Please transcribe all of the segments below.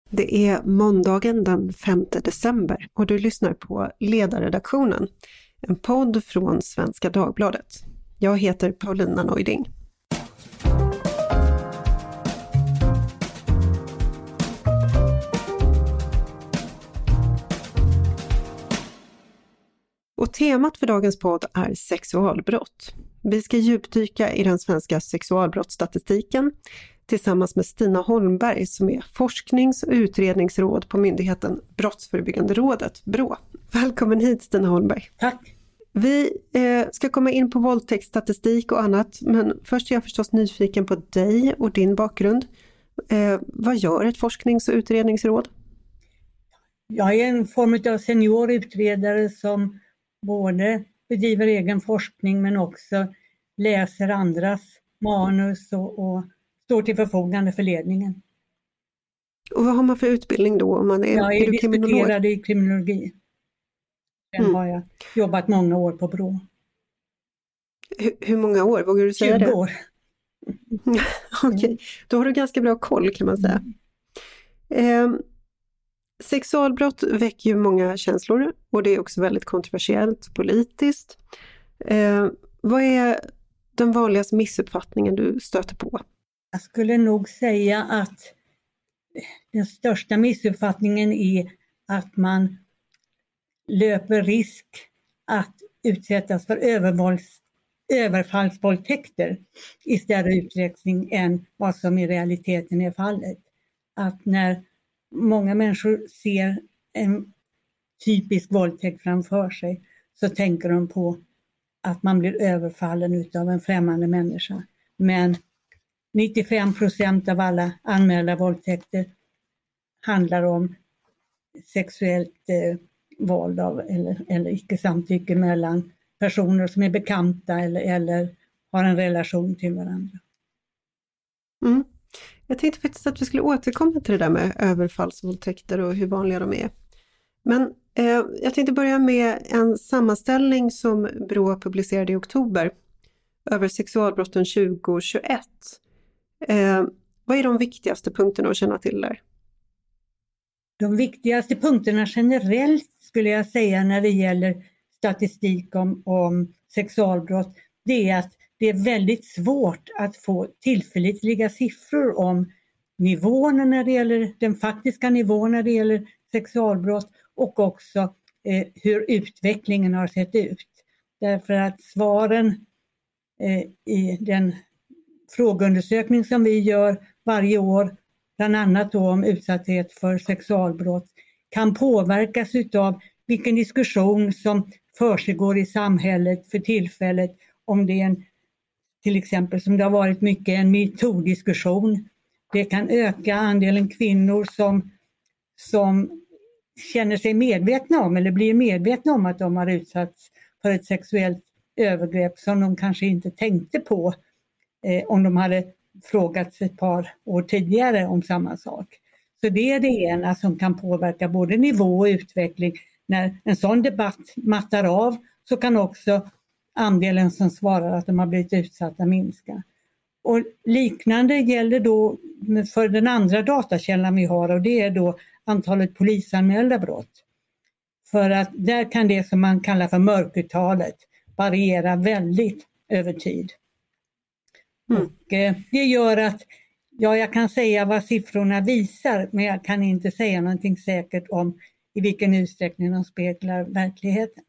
Det är måndagen den 5 december och du lyssnar på Ledarredaktionen, en podd från Svenska Dagbladet. Jag heter Paulina Neuding. Och temat för dagens podd är sexualbrott. Vi ska djupdyka i den svenska sexualbrottsstatistiken tillsammans med Stina Holmberg som är forsknings- och utredningsråd på myndigheten Brottsförebyggande rådet, BRÅ. Välkommen hit Stina Holmberg. Tack. Vi ska komma in på våldtäktsstatistik och annat, men först är jag förstås nyfiken på dig och din bakgrund. Vad gör ett forsknings- och utredningsråd? Jag är en form av senior utredare som både bedriver egen forskning men också läser andras manus och står till förfogande för ledningen. Och vad har man för utbildning då? Om man jag är disputerad i kriminologi. Sen har jag jobbat många år på BRÅ. Hur många år? Vågar du säga 20 det? år. Okej, då har du ganska bra koll kan man säga. Sexualbrott väcker ju många känslor och det är också väldigt kontroversiellt politiskt. Vad är den vanligaste missuppfattningen du stöter på? Jag skulle nog säga att den största missuppfattningen är att man löper risk att utsättas för överfallsvåldtäkter i större utsträckning än vad som i realiteten är fallet. Att när många människor ser en typisk våldtäkt framför sig så tänker de på att man blir överfallen av en främmande människa. Men 95% av alla anmälda våldtäkter handlar om sexuellt våld av, eller icke samtycke mellan personer som är bekanta eller har en relation till varandra. Jag tänkte faktiskt att vi skulle återkomma till det där med överfallsvåldtäkter och hur vanliga de är. Men jag tänkte börja med en sammanställning som BRÅ publicerade i oktober över sexualbrotten 2021. Vad är de viktigaste punkterna att känna till där? De viktigaste punkterna generellt skulle jag säga när det gäller statistik om sexualbrott, det är att det är väldigt svårt att få tillförlitliga siffror om nivån när det gäller den faktiska nivån när det gäller sexualbrott och också hur utvecklingen har sett ut. Därför att svaren i den frågeundersökning som vi gör varje år, bland annat då om utsatthet för sexualbrott, kan påverkas utav vilken diskussion som försiggår i samhället för tillfället. Om det är en, till exempel som det har varit mycket, en MeToo-diskussion. Det kan öka andelen kvinnor som känner sig medvetna om eller blir medvetna om att de har utsatts för ett sexuellt övergrepp som de kanske inte tänkte på om de hade frågats ett par år tidigare om samma sak. Så det är det ena som kan påverka både nivå och utveckling. När en sån debatt mattar av så kan också andelen som svarar att de har blivit utsatta minska. Och liknande gäller då för den andra datakällan vi har, och det är då antalet polisanmälda brott. För att där kan det som man kallar för mörkertalet variera väldigt över tid. Och det gör att jag kan säga vad siffrorna visar, men jag kan inte säga någonting säkert om i vilken utsträckning de speglar verkligheten.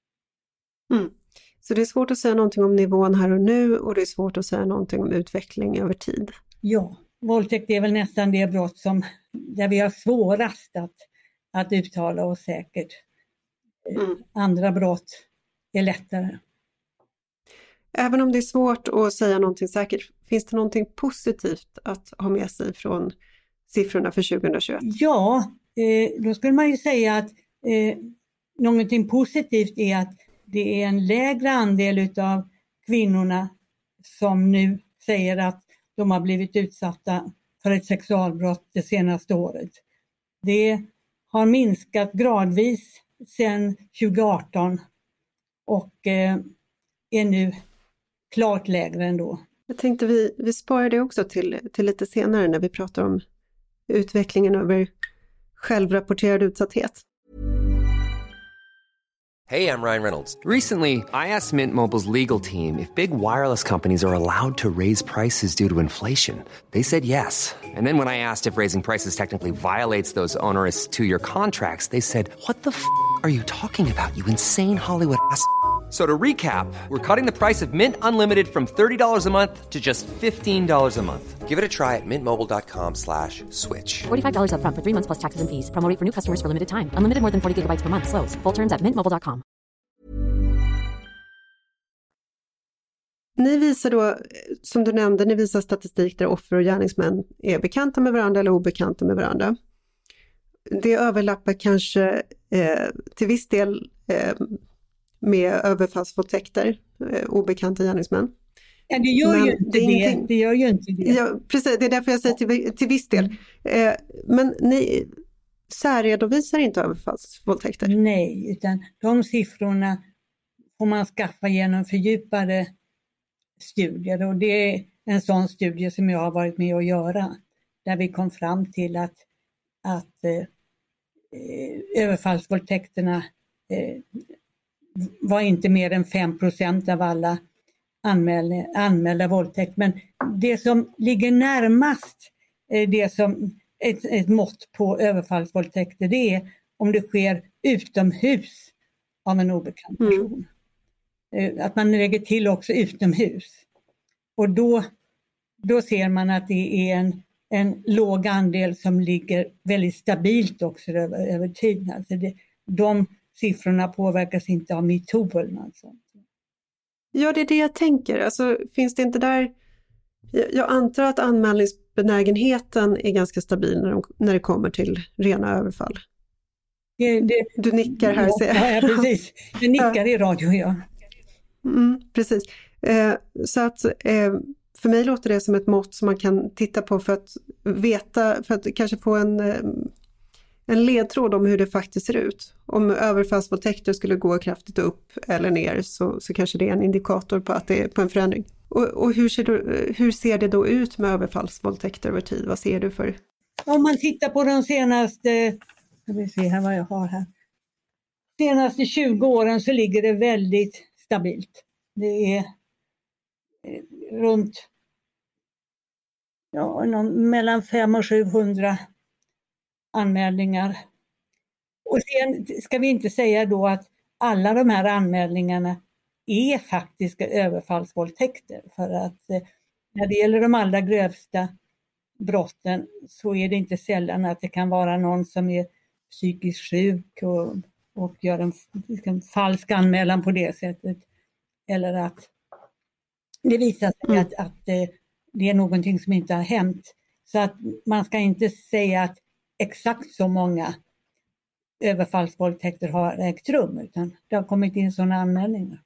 Så det är svårt att säga någonting om nivån här och nu och det är svårt att säga någonting om utveckling över tid. Ja, våldtäkt är väl nästan det brott där vi har svårast att uttala oss säkert. Andra brott är lättare. Även om det är svårt att säga någonting säkert, finns det någonting positivt att ha med sig från siffrorna för 2021? Ja, då skulle man ju säga att någonting positivt är att det är en lägre andel utav kvinnorna som nu säger att de har blivit utsatta för ett sexualbrott det senaste året. Det har minskat gradvis sedan 2018 och är nu klart lägre ändå. Jag tänkte vi sparar det också till lite senare när vi pratar om utvecklingen över självrapporterad utsatthet. Hey, I'm Ryan Reynolds. Recently, I asked Mint Mobile's legal team if big wireless companies are allowed to raise prices due to inflation. They said yes. And then when I asked if raising prices technically violates those onerous 2-year contracts, they said, "What the f*** are you talking about, you insane Hollywood ass?" So to recap, we're cutting the price of Mint Unlimited from $30 a month to just $15 a month. Give it a try at mintmobile.com/switch. $45 up front for 3 months plus taxes and fees. Promo rate for new customers for limited time. Unlimited more than 40 gigabytes per month. Slows full terms at mintmobile.com. Ni visar då, som du nämnde, ni visar statistik där offer och gärningsmän är bekanta med varandra eller obekanta med varandra. Det överlappar kanske till viss del med överfallsvåldtäkter, obekanta gärningsmän. Ja, det gör ju inte det. Det gör ju inte det. Ja, precis, det är därför jag säger till viss del. Men ni särredovisar inte överfallsvåldtäkter? Nej, utan de siffrorna får man skaffa genom fördjupade studier. Och det är en sån studie som jag har varit med att göra. Där vi kom fram till att överfallsvåldtäkterna var inte mer än 5% av alla anmälda våldtäkt. Men det som ligger närmast det som ett mått på överfallsvåldtäkter, det är om det sker utomhus av en obekant person. Att man lägger till också utomhus. Och då ser man att det är en låg andel som ligger väldigt stabilt också över tid. Alltså de siffrorna påverkas inte av MeToo eller något sånt. Ja, det är det jag tänker. Alltså, finns det inte där... Jag antar att anmälningsbenägenheten är ganska stabil när det kommer till rena överfall. Du nickar här, ser jag. Ja, precis. Jag nickar i radio, ja. Precis. Så att för mig låter det som ett mått som man kan titta på för att veta, för att kanske få en ledtråd om hur det faktiskt ser ut. Om överfallsvåldtäkter skulle gå kraftigt upp eller ner så kanske det är en indikator på att det är på en förändring. Och hur ser det då ut med överfallsvåldtäkter över tid? Vad ser du för? Om man tittar på de senaste, jag vill se här vad jag har här. Senaste 20 åren så ligger det väldigt stabilt. Det är runt mellan 500 och 700 anmälningar. Och sen ska vi inte säga då att alla de här anmälningarna är faktiska överfallsvåldtäkter. För att när det gäller de allra grövsta brotten så är det inte sällan att det kan vara någon som är psykiskt sjuk och gör en falsk anmälan på det sättet. Eller att det visar sig att det är någonting som inte har hänt. Så att man ska inte säga att exakt så många överfallsvåldtäkter har ägt rum, utan det har kommit in sådana anmälningar.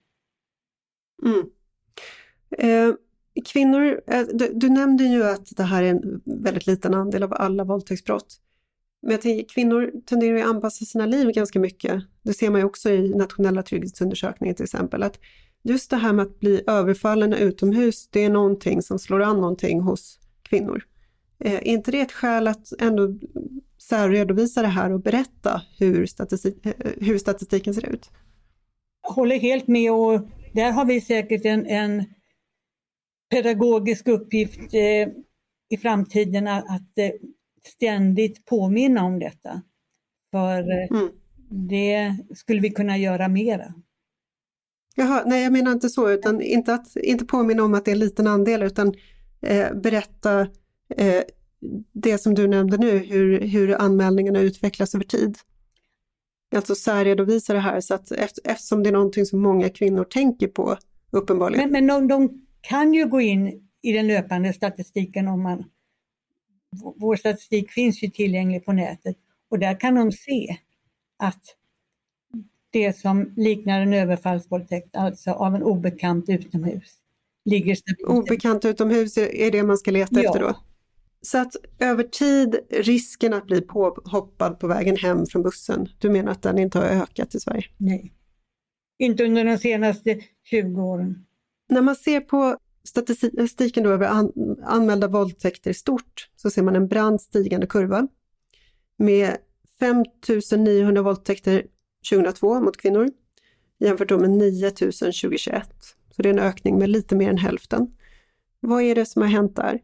Kvinnor, du nämnde ju att det här är en väldigt liten andel av alla våldtäktsbrott. Men jag tänker, kvinnor tenderar att anpassa sina liv ganska mycket. Det ser man ju också i nationella trygghetsundersökningar till exempel. Att just det här med att bli överfallen utomhus, det är någonting som slår an någonting hos kvinnor. Är inte det ett skäl att ändå särredovisa det här och berätta hur statistiken ser ut? Jag håller helt med, och där har vi säkert en pedagogisk uppgift i framtiden att ständigt påminna om detta. För det skulle vi kunna göra mera. Jaha, nej, jag menar inte så, utan inte påminna om att det är en liten andel, utan berätta det som du nämnde nu, hur anmälningarna utvecklas över tid. Alltså särredovisa det här, så att eftersom det är någonting som många kvinnor tänker på uppenbarligen. Men de kan ju gå in i den löpande statistiken vår statistik finns ju tillgänglig på nätet, och där kan de se att det som liknar en överfallsvåldtäkt, alltså av en obekant utomhus, ligger stabilt. Obekant utomhus är det man ska leta efter då? Så att över tid, risken att bli påhoppad på vägen hem från bussen, du menar att den inte har ökat i Sverige? Nej, inte under de senaste 20 åren. När man ser på statistiken då över anmälda våldtäkter i stort, så ser man en brant stigande kurva med 5 900 våldtäkter 2002 mot kvinnor jämfört då med 9 000 2021. Så det är en ökning med lite mer än hälften. Vad är det som har hänt där?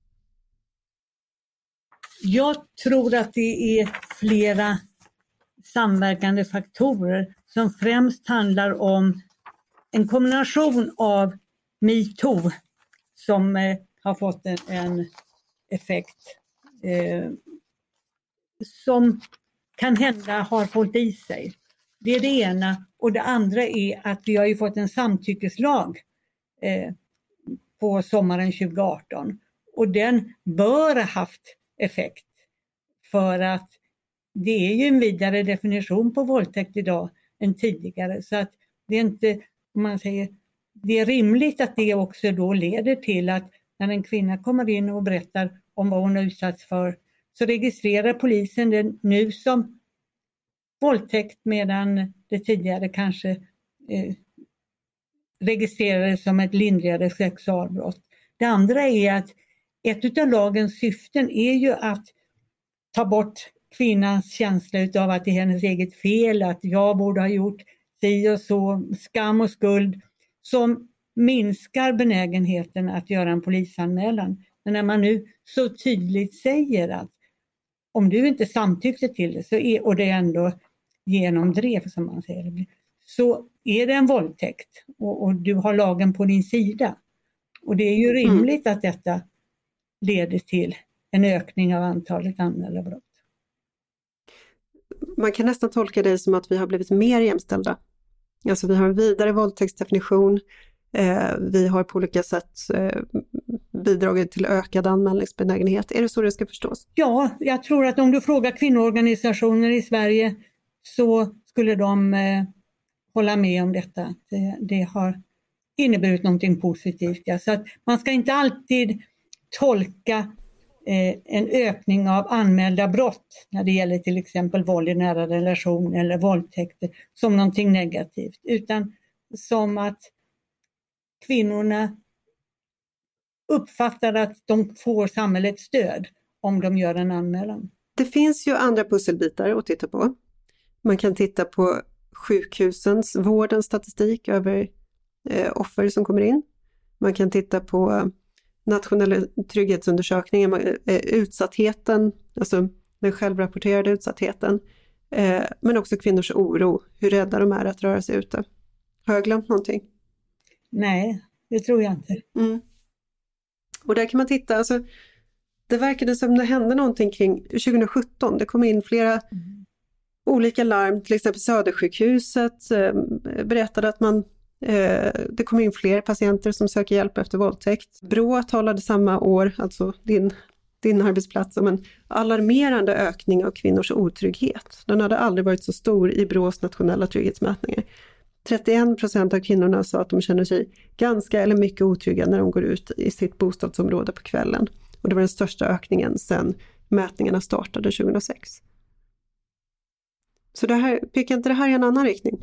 Jag tror att det är flera samverkande faktorer som främst handlar om en kombination av MeToo som har fått en effekt som kan hända har hållit i sig. Det är det ena. Och det andra är att vi har ju fått en samtyckeslag på sommaren 2018. Och den bör ha haft effekt för att det är ju en vidare definition på våldtäkt idag än tidigare. Så att det är inte, om man säger, det är rimligt att det också då leder till att när en kvinna kommer in och berättar om vad hon har utsatts för så registrerar polisen det nu som våldtäkt medan det tidigare kanske registrerades som ett lindrigare sexualbrott. Det andra är att ett av lagens syften är ju att ta bort kvinnans känsla av att det är hennes eget fel, att jag borde ha gjort si och så, skam och skuld som minskar benägenheten att göra en polisanmälan. Men när man nu så tydligt säger att om du inte samtyckte till det så är, och det ändå genomdrev som man säger, så är det en våldtäkt och du har lagen på din sida. Och det är ju rimligt att detta leder till en ökning av antalet anmälda brott. Man kan nästan tolka det som att vi har blivit mer jämställda. Alltså vi har en vidare våldtäktsdefinition. Vi har på olika sätt bidragit till ökad anmälningsbenägenhet. Är det så det ska förstås? Ja, jag tror att om du frågar kvinnoorganisationer i Sverige så skulle de hålla med om detta. Det har inneburit någonting positivt. Ja. Så att man ska inte alltid tolka en ökning av anmälda brott när det gäller till exempel våld i nära relation eller våldtäkter som någonting negativt, utan som att kvinnorna uppfattar att de får samhällets stöd om de gör en anmälan. Det finns ju andra pusselbitar att titta på. Man kan titta på sjukhusens, vårdens statistik över offer som kommer in. Man kan titta på nationella trygghetsundersökningen, utsattheten, alltså den självrapporterade utsattheten, men också kvinnors oro, hur rädda de är att röra sig ute. Har jag glömt någonting? Nej, det tror jag inte. Och där kan man titta, alltså, det verkade som det hände någonting kring 2017. Det kom in flera olika larm, till exempel Södersjukhuset berättade att det kom in fler patienter som söker hjälp efter våldtäkt. Brå talade samma år, alltså din arbetsplats, om en alarmerande ökning av kvinnors otrygghet. Den hade aldrig varit så stor i Brås nationella trygghetsmätningar. 31% av kvinnorna sa att de känner sig ganska eller mycket otrygga när de går ut i sitt bostadsområde på kvällen. Och det var den största ökningen sedan mätningarna startade 2006. Så det här, pekar inte det här i en annan riktning?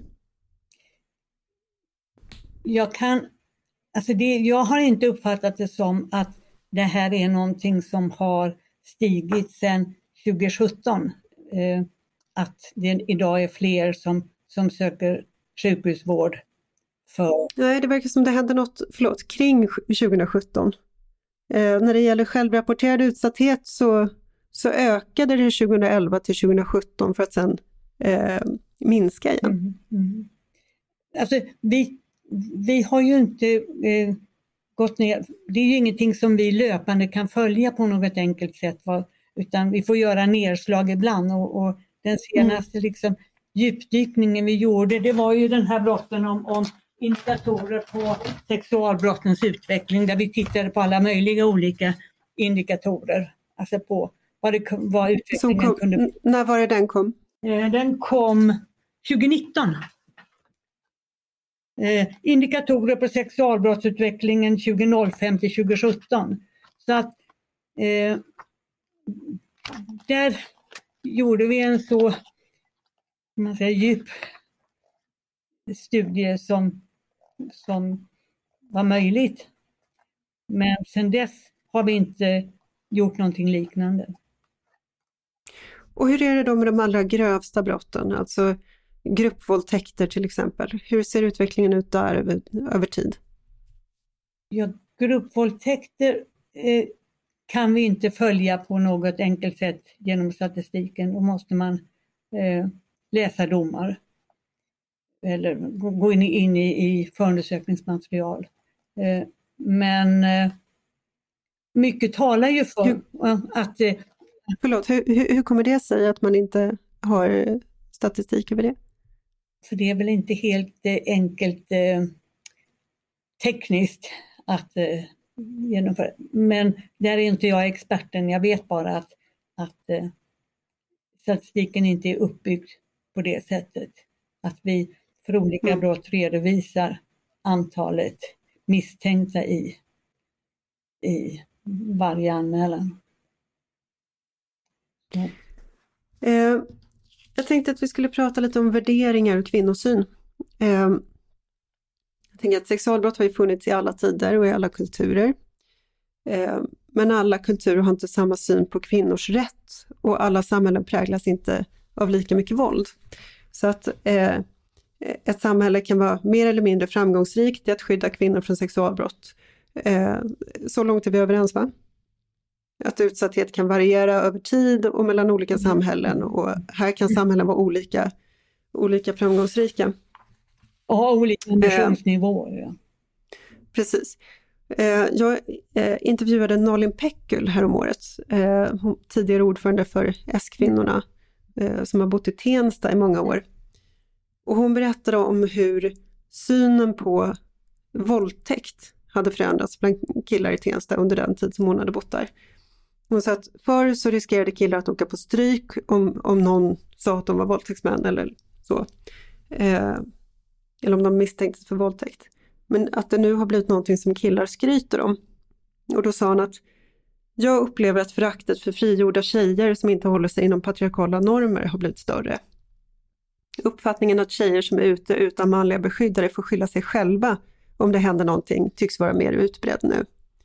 Jag har inte uppfattat det som att det här är någonting som har stigit sedan 2017. Att det idag är fler som söker sjukhusvård för... Nej, det verkar som det hände något, kring 2017. När det gäller självrapporterad utsatthet så ökade det 2011 till 2017 för att sen minska igen. Alltså vi har ju inte gått ner, det är ju ingenting som vi löpande kan följa på något enkelt sätt, utan vi får göra nedslag ibland och den senaste djupdykningen vi gjorde, det var ju den här brotten om indikatorer på sexualbrottens utveckling, där vi tittade på alla möjliga olika indikatorer, alltså på vad utvecklingen kunde bli. När var det den kom? Den kom 2019. Indikatorer på sexualbrottsutvecklingen 2005 till 2017. Så att där gjorde vi en så djup studie som var möjligt. Men sen dess har vi inte gjort någonting liknande. Och hur är det då med de allra grövsta brotten, alltså gruppvåldtäkter till exempel? Hur ser utvecklingen ut där över tid? Ja, gruppvåldtäkter kan vi inte följa på något enkelt sätt genom statistiken. Då måste man läsa domar eller gå in i förundersökningsmaterial. Men mycket talar ju för att... Förlåt, hur kommer det sig att man inte har statistik över det? För det är väl inte helt enkelt tekniskt att genomföra. Men där är inte jag experten. Jag vet bara att statistiken inte är uppbyggd på det sättet. Att vi för olika brott redovisar antalet misstänkta i varje anmälan. Ja. Jag tänkte att vi skulle prata lite om värderingar och kvinnosyn. Jag tänker att sexualbrott har ju funnits i alla tider och i alla kulturer. Men alla kulturer har inte samma syn på kvinnors rätt och alla samhällen präglas inte av lika mycket våld. Så att ett samhälle kan vara mer eller mindre framgångsrikt i att skydda kvinnor från sexualbrott. Så långt är vi överens, va? Att utsatthet kan variera över tid och mellan olika samhällen, och här kan samhällen vara olika framgångsrika. Och ha olika ambitionsnivåer. Ja. Precis. Jag intervjuade Nalin Pekul häromåret, tidigare ordförande för S-kvinnorna som har bott i Tensta i många år. Och hon berättade om hur synen på våldtäkt hade förändrats bland killar i Tensta under den tid som hon hade bott där. Hon sa att förr så riskerade killar att åka på stryk om någon sa att de var våldtäktsmän eller så. Eller om de misstänktes för våldtäkt. Men att det nu har blivit någonting som killar skryter om. Och då sa hon att jag upplever att föraktet för frigjorda tjejer som inte håller sig inom patriarkala normer har blivit större. Uppfattningen att tjejer som är ute utan manliga beskyddare får skylla sig själva om det händer någonting tycks vara mer utbredd nu.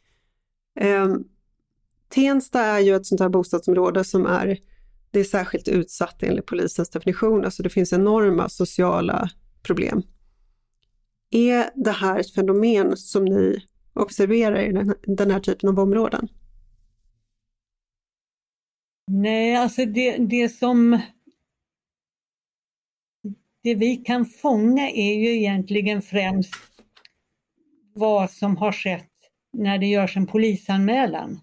Tensta är ju ett sånt här bostadsområde som det är särskilt utsatt enligt polisens definition. Alltså det finns enorma sociala problem. Är det här ett fenomen som ni observerar i den här typen av områden? Nej, alltså det vi kan fånga är ju egentligen främst vad som har skett när det görs en polisanmälan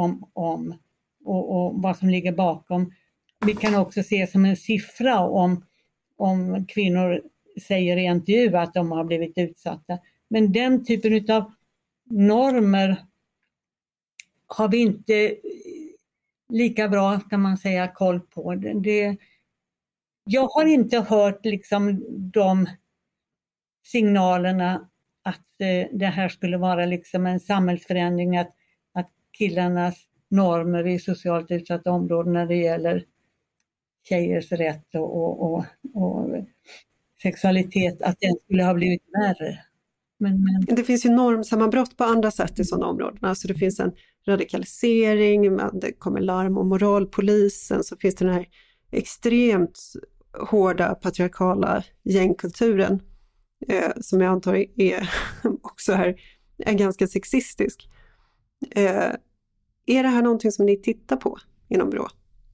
och vad som ligger bakom. Vi kan också se som en siffra om kvinnor säger i intervju att de har blivit utsatta. Men den typen av normer har vi inte lika bra, kan man säga, koll på. Jag har inte hört liksom de signalerna att det här skulle vara liksom en samhällsförändring, att killarnas normer i socialt utsatta områden när det gäller tjejers rätt och sexualitet, att den skulle ha blivit värre. Men... Det finns ju normsammanbrott på andra sätt i sådana områden. Alltså det finns en radikalisering, det kommer larm om moralpolisen, så finns det den här extremt hårda patriarkala gängkulturen som jag antar är också är ganska sexistisk. Är det här någonting som ni tittar på inom BRÅ?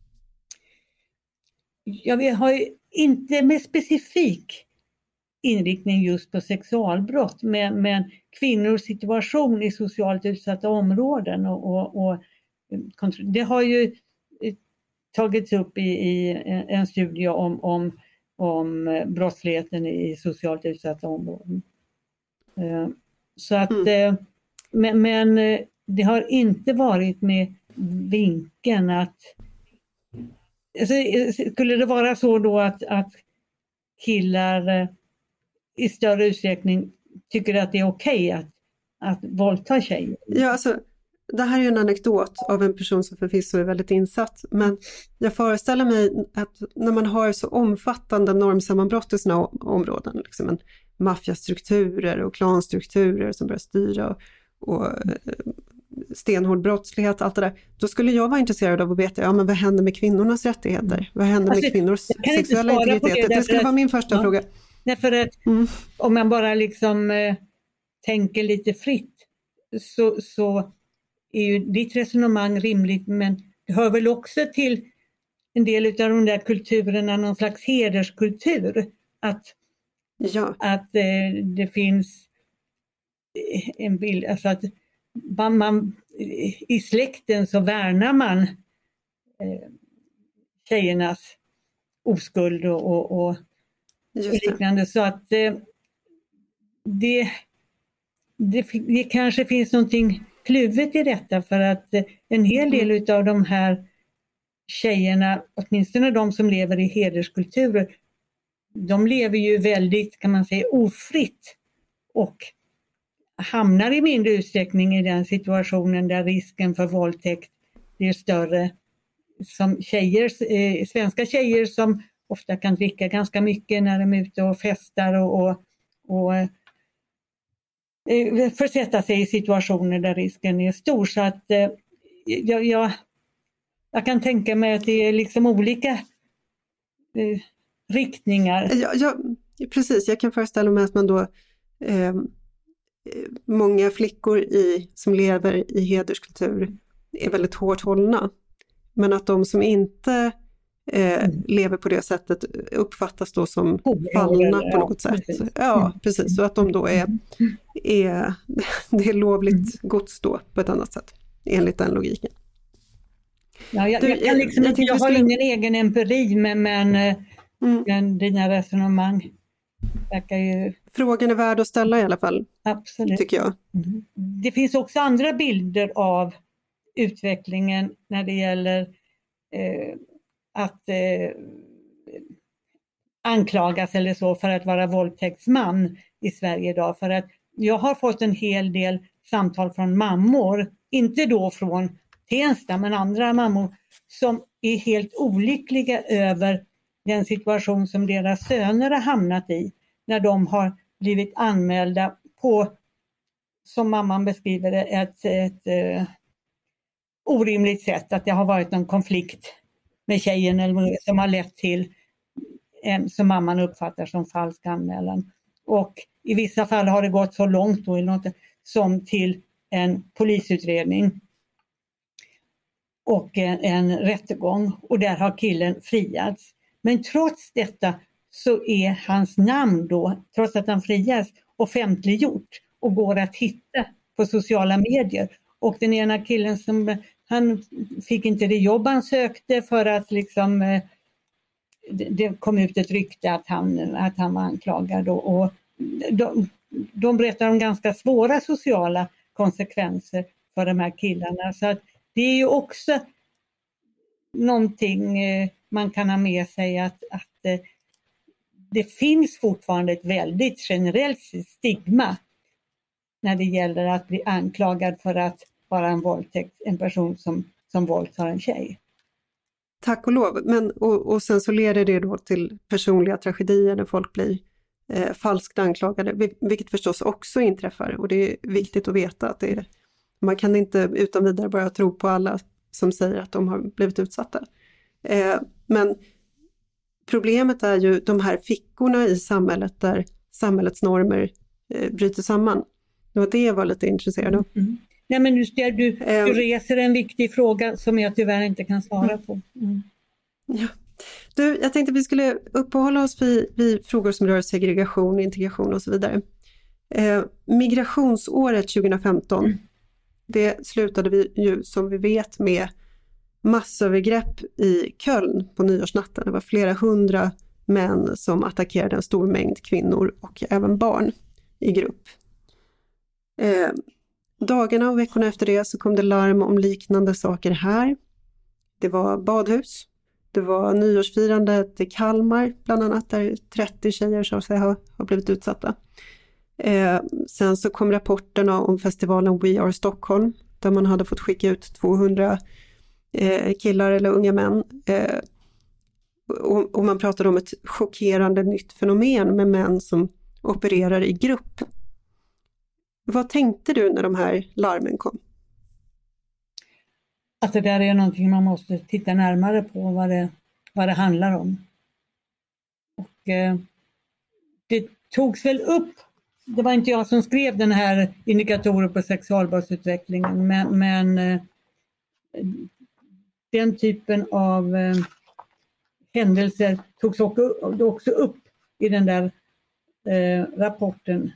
Ja, vi har ju inte med specifik inriktning just på sexualbrott, men kvinnors situation i socialt utsatta områden och det har ju tagits upp i en studie om brottsligheten i socialt utsatta områden. Så att, men det har inte varit med vinkeln att alltså, skulle det vara så då att killar i större utsträckning tycker att det är okej att våldta tjejer? Ja, alltså det här är ju en anekdot av en person som förvisso är väldigt insatt, men jag föreställer mig att när man har så omfattande normsammanbrott i sådana områden, liksom en maffiastrukturer och klanstrukturer som börjar styra och stenhård brottslighet, allt det där. Då skulle jag vara intresserad av att veta, men vad händer med kvinnornas rättigheter? Vad händer med kvinnors sexuella integritet? Det skulle vara min första fråga. Nej, för att om man bara liksom tänker lite fritt så är ju ditt resonemang rimligt, men det hör väl också till en del av de där kulturerna, någon slags hederskultur, att det finns en bild, alltså att man i släkten så värnar man tjejernas oskuld och liknande, så att det kanske finns någonting kluvet i detta, för att en hel del av de här tjejerna, åtminstone de som lever i hederskulturer, de lever ju väldigt, kan man säga, ofritt och hamnar i mindre utsträckning i den situationen där risken för våldtäkt blir större. Som svenska tjejer som ofta kan dricka ganska mycket när de är ute och festar och försätta sig i situationer där risken är stor. Så att jag kan tänka mig att det är liksom olika riktningar. Ja, precis. Jag kan föreställa mig att man då många flickor som lever i hederskultur är väldigt hårt hållna. Men att de som inte lever på det sättet uppfattas då som fallna på något sätt. Ja, precis. Så att de då det är lovligt gods då på ett annat sätt, enligt den logiken. Ja, jag har ingen egen empiri, men dina resonemang verkar ju... Frågan är värd att ställa i alla fall. Absolut. Tycker jag. Det finns också andra bilder av utvecklingen när det gäller att anklagas eller så för att vara våldtäktsman i Sverige idag. För att jag har fått en hel del samtal från mammor, inte då från Tensta men andra mammor, som är helt olyckliga över den situation som deras söner har hamnat i när de har blivit anmälda på, som mamman beskriver det, ett orimligt sätt, att det har varit någon konflikt med tjejen eller som har lett till en som mamman uppfattar som falsk anmälan. Och i vissa fall har det gått så långt då, eller något, som till en polisutredning och en rättegång, och där har killen friats. Men trots detta så är hans namn då, trots att han frias, offentliggjort och går att hitta på sociala medier. Och den ena killen han fick inte det jobb han sökte för att liksom det kom ut ett rykte att han var anklagad. Och de berättar om ganska svåra sociala konsekvenser för de här killarna. Så att det är ju också någonting man kan ha med sig, att det finns fortfarande ett väldigt generellt stigma när det gäller att bli anklagad för att vara en person som våldtar en tjej. Tack och lov. Men, och sen så leder det då till personliga tragedier när folk blir falskt anklagade, vilket förstås också inträffar. Och det är viktigt att veta att man kan inte utan vidare börja tro på alla som säger att de har blivit utsatta. Men problemet är ju de här fickorna i samhället där samhällets normer bryter samman. Det var det jag var lite intresserad av. Nej, men du reser en viktig fråga som jag tyvärr inte kan svara på. Ja. Jag tänkte att vi skulle uppehålla oss vid frågor som rör segregation, integration och så vidare. Migrationsåret 2015, det slutade vi ju som vi vet med massövergrepp i Köln på nyårsnatten. Det var flera hundra män som attackerade en stor mängd kvinnor och även barn i grupp. Dagarna och veckorna efter det så kom det larm om liknande saker här. Det var badhus. Det var nyårsfirandet i Kalmar bland annat, där 30 tjejer så att säga har blivit utsatta. Sen så kom rapporterna om festivalen We Are Stockholm, där man hade fått skicka ut 200 killar eller unga män. Och man pratade om ett chockerande nytt fenomen med män som opererar i grupp. Vad tänkte du när de här larmen kom? att det där är någonting man måste titta närmare på vad det handlar om. Och det togs väl upp, det var inte jag som skrev den här indikatorer på sexualbrottsutvecklingen, men den typen av händelser togs också upp i den där rapporten.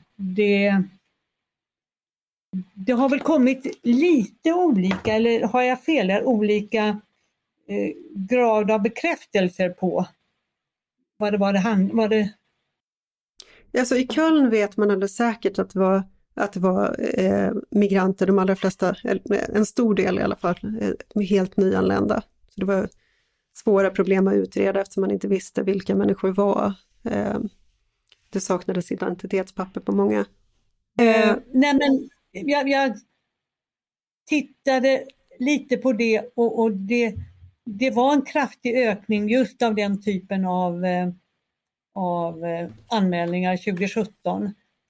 Det har väl kommit lite olika, eller har jag fel, olika grad av bekräftelser på vad det. Alltså i Köln vet man alldeles säkert att det var migranter, de allra flesta, en stor del i alla fall, helt nyanlända. Så det var svåra problem att utreda eftersom man inte visste vilka människor var. Det saknades identitetspapper på många. Nej, men jag tittade lite på det och det var en kraftig ökning just av den typen av anmälningar 2017.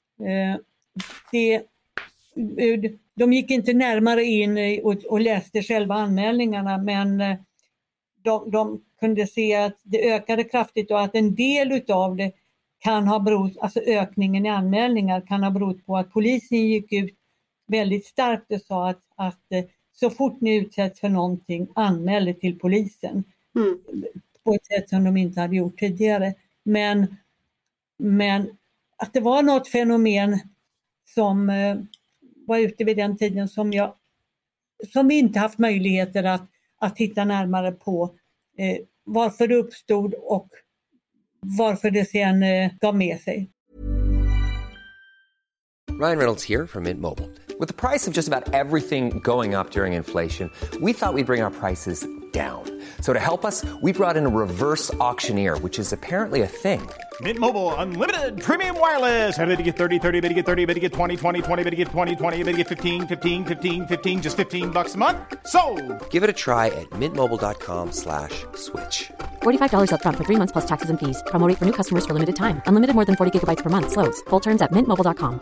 De gick inte närmare in och läste själva anmälningarna, men de kunde se att det ökade kraftigt och att en del utav det kan ha berott, alltså ökningen i anmälningar kan ha berott på att polisen gick ut väldigt starkt och sa att så fort ni utsätts för någonting, anmäl det till polisen. På ett sätt som de inte hade gjort tidigare. Men att det var något fenomen som var ute vid den tiden som vi inte haft möjligheter att titta närmare på varför det uppstod och varför det sen gav med sig. Ryan Reynolds here from Mint Mobile. With the price of just about everything going up during inflation, we thought we'd bring our prices down. So to help us, we brought in a reverse auctioneer, which is apparently a thing. Mint Mobile Unlimited Premium Wireless. How to get 30, 30, bit to get 30, bit to get 20, 20, 20, bit to get 20, 20, bit to get 15, 15, 15, 15, just $15 a month? Sold! Give it a try at mintmobile.com/switch. $45 up front for 3 months plus taxes and fees. Promo rate for new customers for limited time. Unlimited more than 40 gigabytes per month. Slows full terms at mintmobile.com.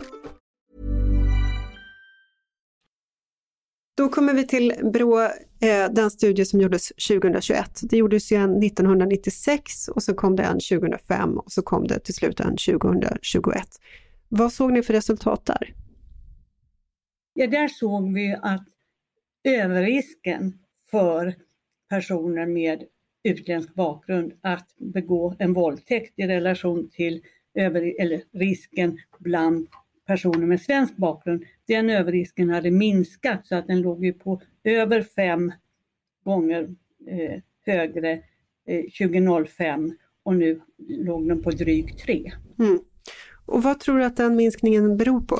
Då kommer vi till Brå, den studie som gjordes 2021. Det gjordes ju en 1996 och så kom det en 2005 och så kom det till slut en 2021. Vad såg ni för resultat där? Ja, där såg vi att överrisken för personer med utländsk bakgrund att begå en våldtäkt i relation till risken bland personer med svensk bakgrund, den överrisken hade minskat så att den låg ju på över 5 gånger högre 2005 och nu låg den på drygt 3. Och vad tror du att den minskningen beror på?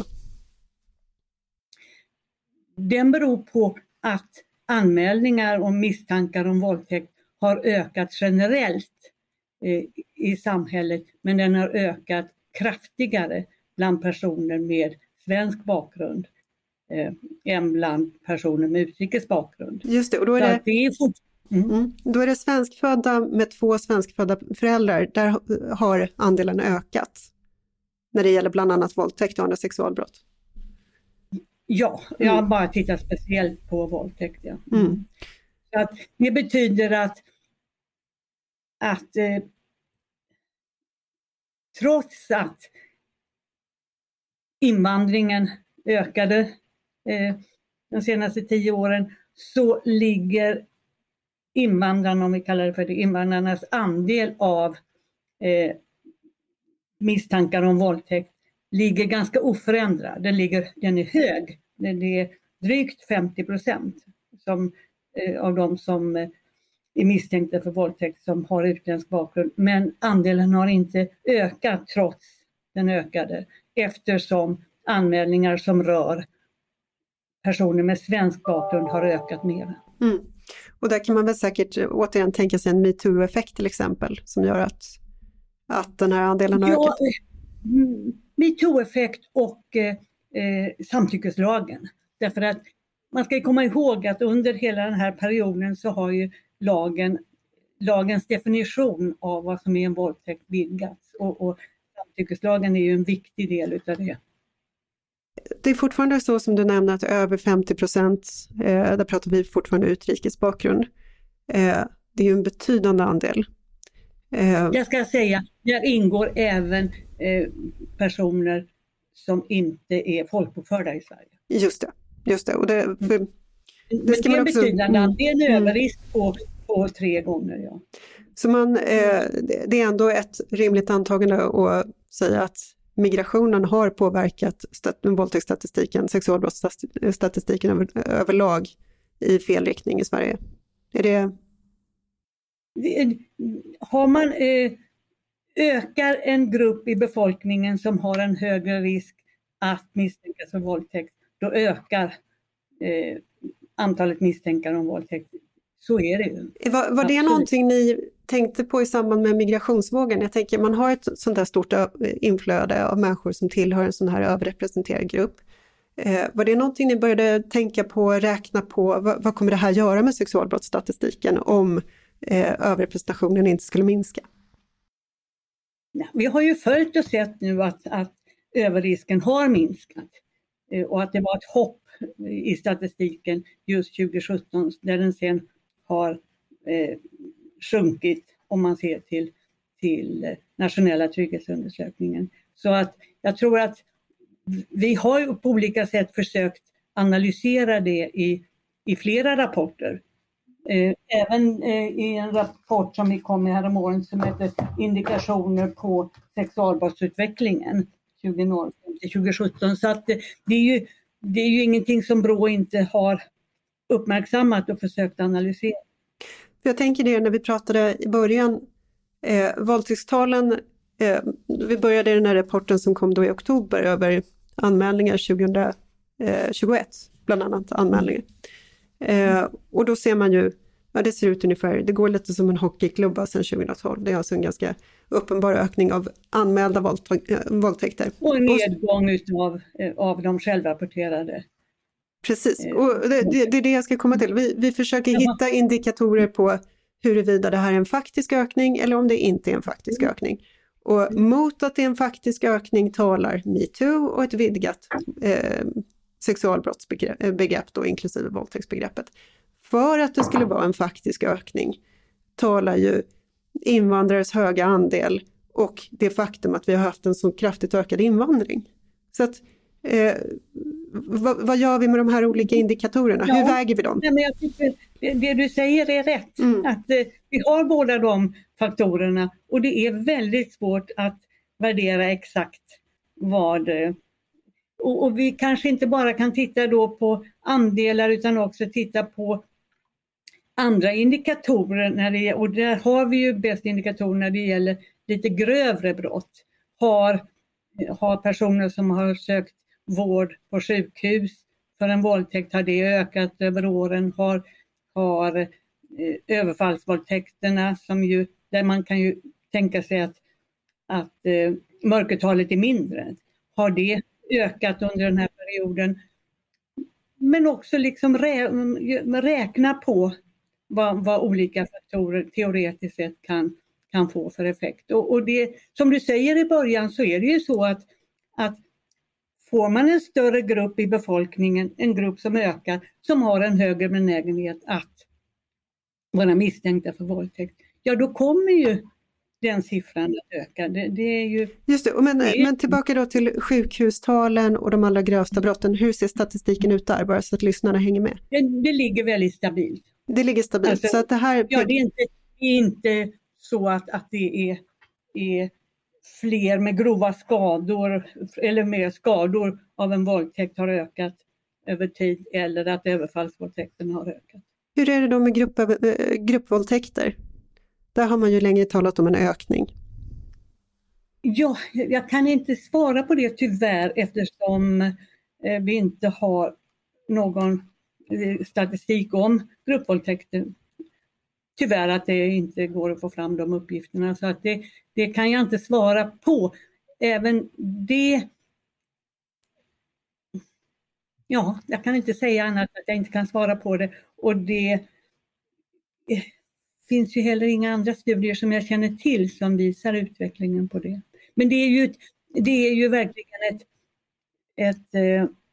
Den beror på att anmälningar och misstankar om våldtäkt har ökat generellt i samhället, men den har ökat kraftigare bland personer med svensk bakgrund än bland personer med utrikes bakgrund. Just det, och då är då är det svenskfödda med 2 svenskfödda föräldrar, där har andelen ökat när det gäller bland annat våldtäkt och andra sexualbrott. Ja, jag har bara tittat speciellt på våldtäkt. Ja. Så att det betyder att trots att invandringen ökade de senaste 10 åren så ligger invandrarna, om vi kallar det för det, invandrarnas andel av misstankar om våldtäkt ligger ganska oförändrad. Den är hög. Det är drygt 50% av de som är misstänkta för våldtäkt som har utländsk bakgrund. Men andelen har inte ökat trots den ökade, eftersom anmälningar som rör personer med svensk bakgrund har ökat mer. Och där kan man väl säkert återigen tänka sig en MeToo-effekt till exempel, som gör att den här andelen har ökat. MeToo-effekt och samtyckeslagen. Därför att man ska komma ihåg att under hela den här perioden så har ju lagens definition av vad som är en våldtäkt vidgats. Och samtyckeslagen är ju en viktig del utav det. det är fortfarande så som du nämnde att över 50%, där pratar vi fortfarande utrikes bakgrund. Det är ju en betydande andel. Jag ska säga, där ingår även personer som inte är folkbokförda i Sverige. Just det. Och det är en betydande andel, det är en överrisk på 3 gånger. Ja. Så det är ändå ett rimligt antagande att säga att migrationen har påverkat våldtäktsstatistiken, sexualbrottsstatistiken överlag i fel riktning i Sverige. Är det... Har man ökar en grupp i befolkningen som har en högre risk att misstänkas för våldtäkt, då ökar antalet misstänkare om våldtäkt. Så är det ju. Var det någonting ni tänkte på i samband med migrationsvågen? Jag tänker, man har ett sånt där stort inflöde av människor som tillhör en sån här överrepresenterad grupp. Var det någonting ni började tänka på, räkna på? Vad kommer det här göra med sexualbrottsstatistiken om överrepresentationen inte skulle minska? Ja, vi har ju följt och sett nu att överrisken har minskat och att det var ett hopp i statistiken just 2017 där den sen har sjunkit om man ser till nationella trygghetsundersökningen. Så att jag tror att vi har ju på olika sätt försökt analysera det i flera rapporter. Även i en rapport som vi kom med här om åren som heter Indikationer på sexualbrottsutvecklingen 2017. Så att det är ju ingenting som Brå inte har uppmärksammat och försökt analysera. Jag tänker det när vi pratade i början, våldtäktstalen, vi började i den här rapporten som kom då i oktober över anmälningar 2021, bland annat anmälningar. Och då ser man ju, det ser ut ungefär, det går lite som en hockeyklubba sedan 2012. Det är alltså en ganska uppenbar ökning av anmälda våldtäkter. Och en nedgång av de självrapporterade. Precis, och det är det jag ska komma till. Vi försöker hitta indikatorer på huruvida det här är en faktisk ökning eller om det inte är en faktisk ökning. Och mot att det är en faktisk ökning talar MeToo och ett vidgat sexualbrottsbegrepp då, inklusive våldtäktsbegreppet. För att det skulle vara en faktisk ökning talar ju invandrares höga andel och det faktum att vi har haft en så kraftigt ökad invandring. Så att vad gör vi med de här olika indikatorerna? Hur väger vi dem? Nej, men jag tycker det du säger är rätt. Att vi har båda de faktorerna och det är väldigt svårt att värdera exakt vad. Och vi kanske inte bara kan titta då på andelar utan också titta på andra indikatorer. Och där har vi ju bäst indikatorer när det gäller lite grövre brott. Har personer som har sökt vård på sjukhus för en våldtäkt, har det ökat över åren? Har överfallsvåldtäkterna där man kan ju tänka sig att mörkertalet är mindre. Har det ökat under den här perioden? Men också liksom räkna på vad olika faktorer teoretiskt sett kan få för effekt. Och det, som du säger i början, så är det ju så att får man en större grupp i befolkningen, en grupp som ökar, som har en högre benägenhet att vara misstänkta för våldtäkt, ja då kommer ju den siffran att öka. Det är ju... Just det, men tillbaka då till sjukhustalen och de allra grövsta brotten. Hur ser statistiken ut där, bara så att lyssnarna hänger med? Det ligger väldigt stabilt. Det ligger stabilt. Alltså, så att det här... Ja, det är inte så att det är fler med grova skador eller med skador av en våldtäkt har ökat över tid eller att överfallsvåldtäkten har ökat. Hur är det då med gruppvåldtäkter? Där har man ju länge talat om en ökning. Ja, jag kan inte svara på det tyvärr eftersom vi inte har någon statistik om gruppvåldtäkter. Tyvärr att det inte går att få fram de uppgifterna, så att det kan jag inte svara på. Även det... Ja, jag kan inte säga annat att jag inte kan svara på det. Och det finns ju heller inga andra studier som jag känner till som visar utvecklingen på det. Men det är ju verkligen ett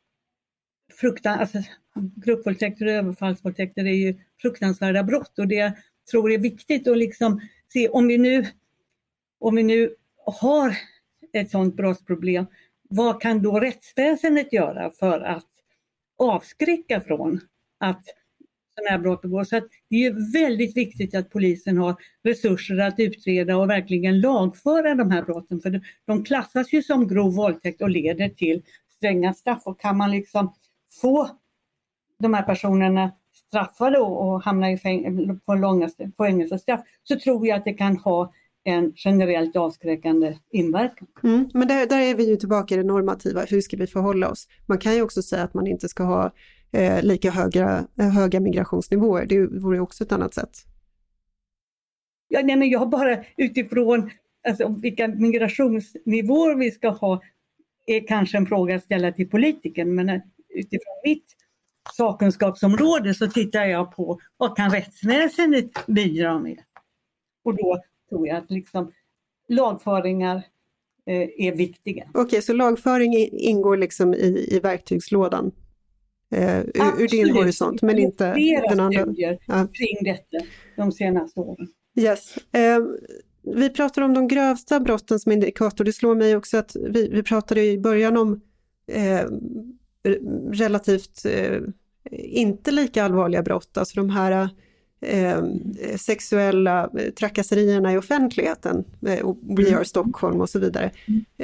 gruppvåldtäkter och överfallsvåldtäkter är ju fruktansvärda brott, och det jag tror är viktigt att liksom se om vi nu har ett sådant brottsproblem, vad kan då rättsväsendet göra för att avskräcka från att sådana här brott begås? Så att det är väldigt viktigt att polisen har resurser att utreda och verkligen lagföra de här brotten, för de klassas ju som grov våldtäkt och leder till stränga straff, och kan man liksom få de här personerna straffade och hamna på långa fängelsestraff, så tror jag att det kan ha en generellt avskräckande inverkan. Men där är vi ju tillbaka i det normativa. Hur ska vi förhålla oss? Man kan ju också säga att man inte ska ha lika höga migrationsnivåer. Det vore också ett annat sätt. Ja, nej, men jag bara utifrån vilka migrationsnivåer vi ska ha är kanske en fråga att ställa till politiken, men utifrån mitt sakkunskapsområde så tittar jag på vad kan rättsväsendet bidra med. Och då tror jag att liksom lagföringar är viktiga. Okej, så lagföring ingår liksom i verktygslådan ur din horisont, men inte den andra. Studier kring detta de senaste åren. Yes. Vi pratar om de grövsta brotten som indikator. Det slår mig också att vi pratade i början om relativt inte lika allvarliga brott, alltså de här sexuella trakasserierna i offentligheten, We Are Stockholm och så vidare.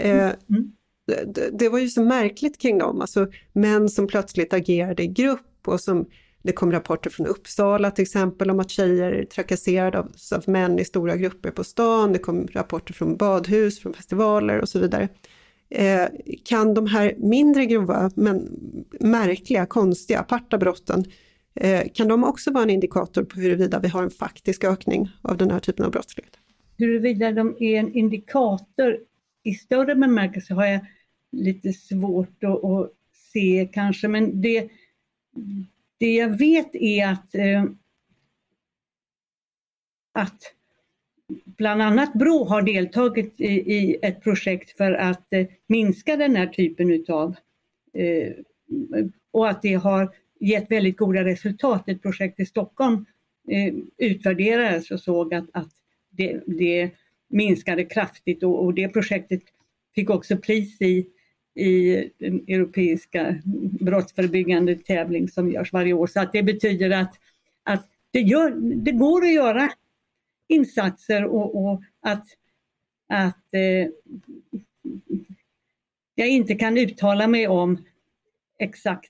Det var ju så märkligt kring dem, alltså män som plötsligt agerade i grupp, och som det kom rapporter från Uppsala till exempel om att tjejer trakasserade av män i stora grupper på stan. Det kom rapporter från badhus, från festivaler och så vidare. Kan de här mindre grova men märkliga, konstiga, aparta brotten, kan de också vara en indikator på huruvida vi har en faktisk ökning av den här typen av brottslighet? Huruvida de är en indikator i större bemärkelse har jag lite svårt att se kanske, men det jag vet är att bland annat Brå har deltagit i ett projekt för att minska den här typen utav och att det har gett väldigt goda resultat. Ett projekt i Stockholm utvärderades och såg att det minskade kraftigt, och det projektet fick också pris i den europeiska brottsförebyggande tävling som görs varje år. Så att det betyder att det går att göra insatser, och att jag inte kan uttala mig om exakt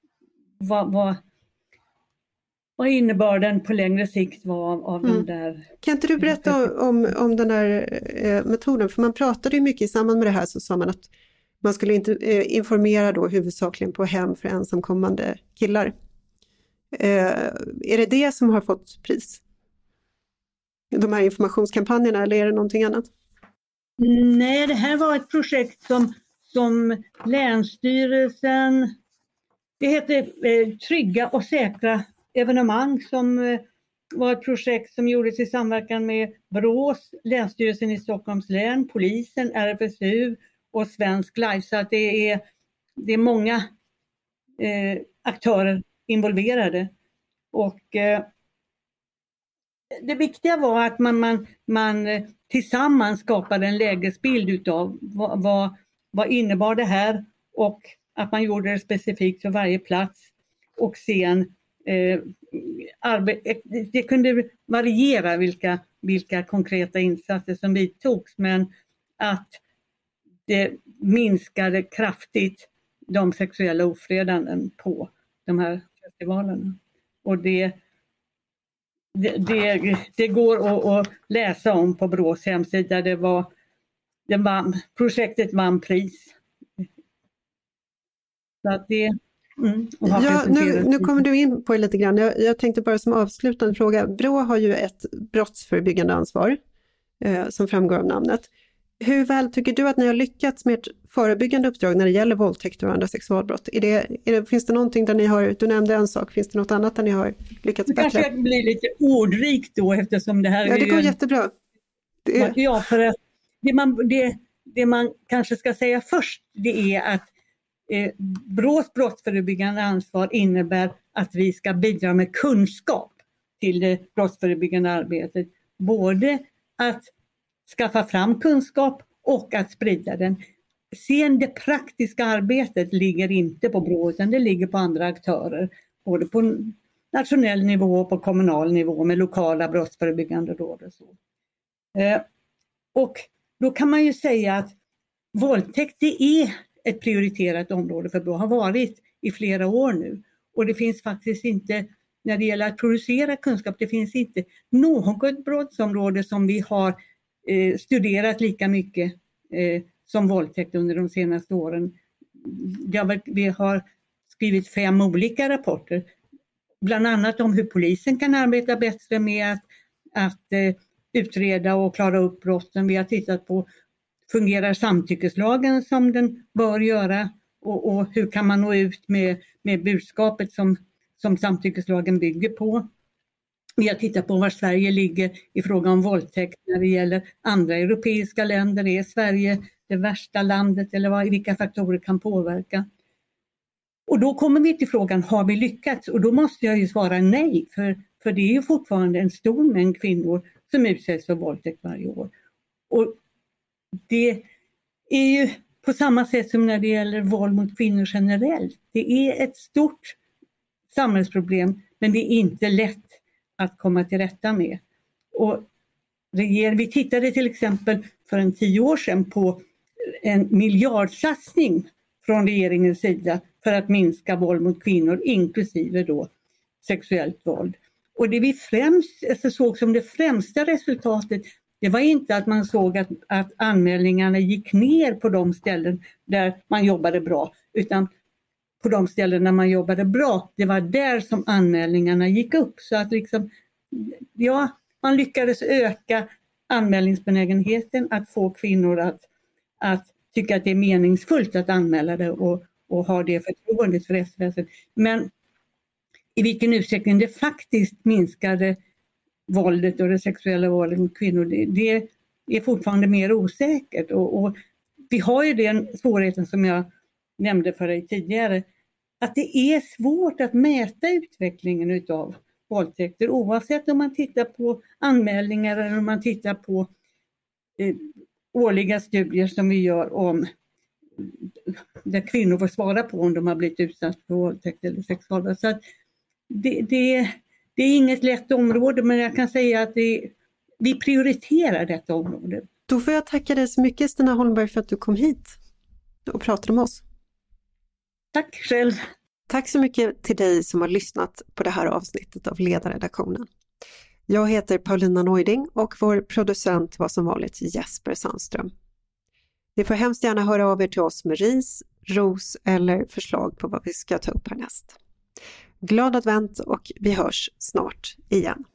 vad innebörden på längre sikt var av den där. Kan inte du berätta om den här metoden? För man pratade ju mycket i samband med det här, så sa man att man skulle inte informera då huvudsakligen på hem för ensamkommande killar. Är det som har fått pris? De här informationskampanjerna, eller är det någonting annat? Nej, det här var ett projekt som Länsstyrelsen, det heter Trygga och säkra evenemang, som var ett projekt som gjordes i samverkan med Brås, Länsstyrelsen i Stockholms län, polisen, RFSU och Svensk Life. Så att det är många aktörer involverade. Och det viktiga var att man tillsammans skapade en lägesbild utav vad innebar det här, och att man gjorde det specifikt för varje plats, och sen det kunde variera vilka konkreta insatser som vidtogs, men att det minskade kraftigt de sexuella ofredanden på de här festivalerna. Och det går att läsa om på Brås hemsida. Projektet vann pris. Så att nu kommer du in på det lite grann. Jag tänkte bara som avslutande fråga. Brå har ju ett brottsförebyggande ansvar som framgår av namnet. Hur väl tycker du att ni har lyckats med ett förebyggande uppdrag när det gäller våldtäkter och andra sexualbrott? Finns det någonting där ni har, du nämnde en sak, finns det något annat där ni har lyckats bättre? Det kanske blir lite ordrikt då, eftersom det här det går jättebra. Ja, för att det man kanske ska säga först, det är att BRÅs brottsförebyggande ansvar innebär att vi ska bidra med kunskap till det brottsförebyggande arbetet. Både att skaffa fram kunskap och att sprida den. Sen det praktiska arbetet ligger inte på BRÅ utan det ligger på andra aktörer. Både på nationell nivå och på kommunal nivå med lokala brottsförebyggande råd och så. Och då kan man ju säga att våldtäkt det är ett prioriterat område för BRÅ, har varit i flera år nu. Och det finns faktiskt inte, när det gäller att producera kunskap, det finns inte något brottsområde som vi har studerat lika mycket som våldtäkt under de senaste åren. Vi har skrivit 5 olika rapporter, bland annat om hur polisen kan arbeta bättre med att utreda och klara upp brotten. Vi har tittat på, fungerar samtyckeslagen som den bör göra och hur kan man nå ut med budskapet som samtyckeslagen bygger på. Vi har tittat på var Sverige ligger i fråga om våldtäkt när det gäller andra europeiska länder. Är Sverige det värsta landet eller vilka faktorer kan påverka? Och då kommer vi till frågan, har vi lyckats? Och då måste jag ju svara nej, för det är ju fortfarande en stor mängd kvinnor som utsätts för våldtäkt varje år. Och det är ju på samma sätt som när det gäller våld mot kvinnor generellt. Det är ett stort samhällsproblem, men det är inte lätt att komma till rätta med. Och vi tittade till exempel för 10 år sedan på en miljardsatsning från regeringens sida för att minska våld mot kvinnor, inklusive då sexuellt våld. Och det vi främst såg som det främsta resultatet, det var inte att man såg att anmälningarna gick ner på de ställen där man jobbade bra, utan på de ställen där man jobbade bra, det var där som anmälningarna gick upp. Så att man lyckades öka anmälningsbenägenheten, att få kvinnor att tycka att det är meningsfullt att anmäla det och ha det förtroendet för rättsväsendet. Men i vilken utsträckning det faktiskt minskade våldet och det sexuella våldet mot kvinnor, det är fortfarande mer osäkert. Och vi har ju den svårigheten som jag nämnde för dig tidigare, att det är svårt att mäta utvecklingen utav våldtäkter, oavsett om man tittar på anmälningar eller om man tittar på årliga studier som vi gör om där kvinnor får svara på om de har blivit utsatta för våldtäkt eller sexualbrott. Så att det är inget lätt område, men jag kan säga att vi prioriterar detta område. Då får jag tacka dig så mycket, Stina Holmberg, för att du kom hit och pratade med oss. Tack själv. Tack så mycket till dig som har lyssnat på det här avsnittet av Ledarredaktionen. Jag heter Paulina Neuding och vår producent var som vanligt Jesper Sandström. Ni får hemskt gärna höra av er till oss med ris, ros eller förslag på vad vi ska ta upp härnäst. Glad advent och vi hörs snart igen.